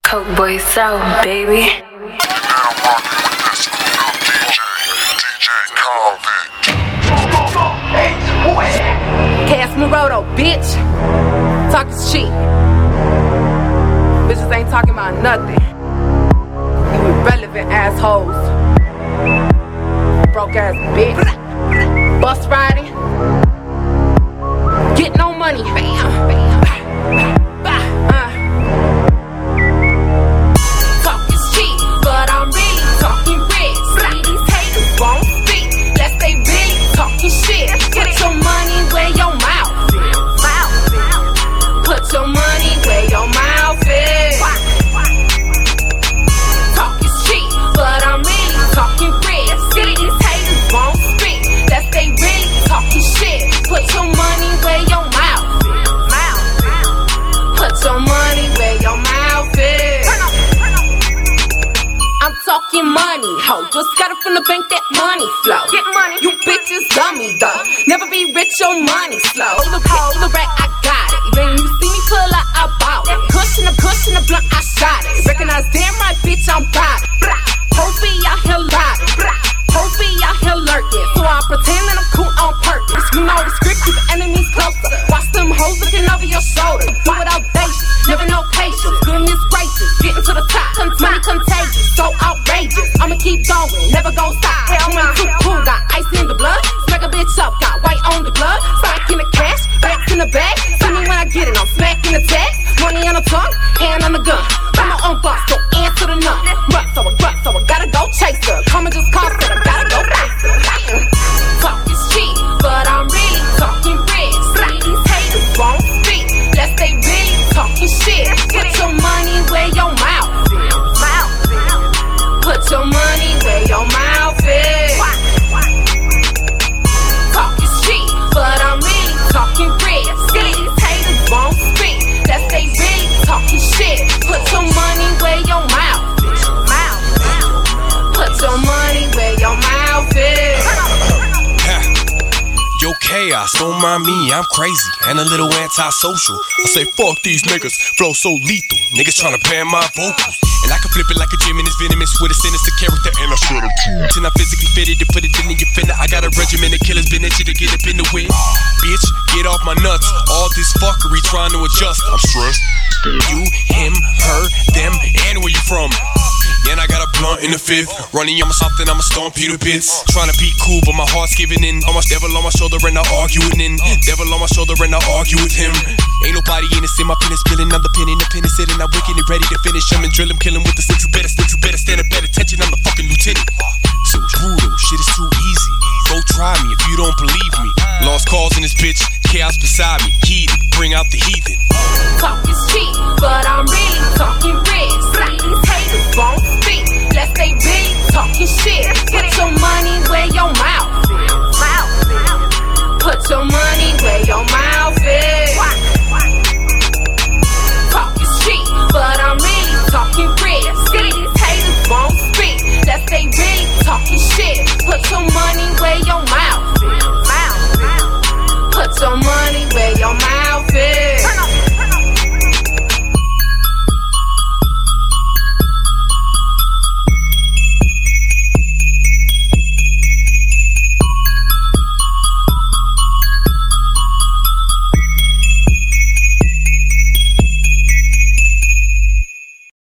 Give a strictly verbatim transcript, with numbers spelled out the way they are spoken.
Coke boy sound, baby. Casmaroto, bitch. Talk is cheap. Bitches ain't talking about nothing. You irrelevant assholes. Broke ass bitch. Bus riding. Get no money. Bam, bam. Uh. Talk is cheap, but I'm really talking rich. See, these haters won't speak unless they really talking shit. Put your money where your mouth is. Put your money where your mouth is. Talk is cheap, but I'm really talking rich. See, these haters won't speak unless they really talking shit. Put your money where your mouth is. Put your money where your mouth is. I'm talking money, ho. Just got it from the bank, that money flow. Get money. You bitches dummy though. Never be rich, your money slow. Look, look, right, I got it. Even you see me pull out, I bought it. Cushion, the cushion, the blunt, I shot it. Recognize damn right, bitch, I'm bad. Hoes be out here lying. Hoes be out here lurking. So I pretend that I'm cool on purpose. You know the script, keep the enemies closer. Watch them hoes looking over your shoulder. Do it audacious, never no patience. Goodness gracious, getting to the top. Money contagious, so outrageous. I'ma keep going, never gon' stop. Hell, I'm too cool, got ice in the blood. Smack a bitch up, got white on the glove. Stock in the cash, backs in the bag. See me when I get it, I'm smacking the tag. Money on the tongue, hand on the gun. I'm my own boss, don't answer the nut. Rut, so I rut, so I gotta go chase her. Come and just call, said I gotta go face her. Talk is cheap, but I'm really talking rich. See, these haters won't speak unless they really talking shit. Put your money where your mouth is. Put your money where your mouth is. Talk is cheap, but I'm really talking rich. See, these haters won't speak unless they really talking shit. Put your money where your mouth is. Put your money where your mouth is. Yo, chaos, don't mind me, I'm crazy and a little antisocial. I say fuck these niggas, flow so lethal. Niggas tryna ban my vocals. And I can flip it like a gym and it's venomous with a sinister character. And I swear to you, and I'm physically fitted to put it in your finna. I got a regimen of killers, been itchy to get up in the wind. Bitch, get off my nuts. All this fuckery trying to adjust. I'm stressed. You, him, her, them, and where you from? And I got a blunt in the fifth. Running on my something, I'ma stomp you to bits. Trying to be cool, but my heart's giving in. Almost devil on my shoulder and I argue with him. Devil on my shoulder and I argue with him. Ain't nobody innocent, my pen is spilling. I'm the pen in the pen is sitting. I'm wicked and ready to finish him and drill him, kill him with the snitch. You better snitch, you better stand up, better attention. I'm the fucking lieutenant. So it's brutal, shit is too easy. Go try me if you don't believe me. Lost calls in this bitch, chaos beside me. Heated, bring out the heathen. Talk is cheap, but I'm really talking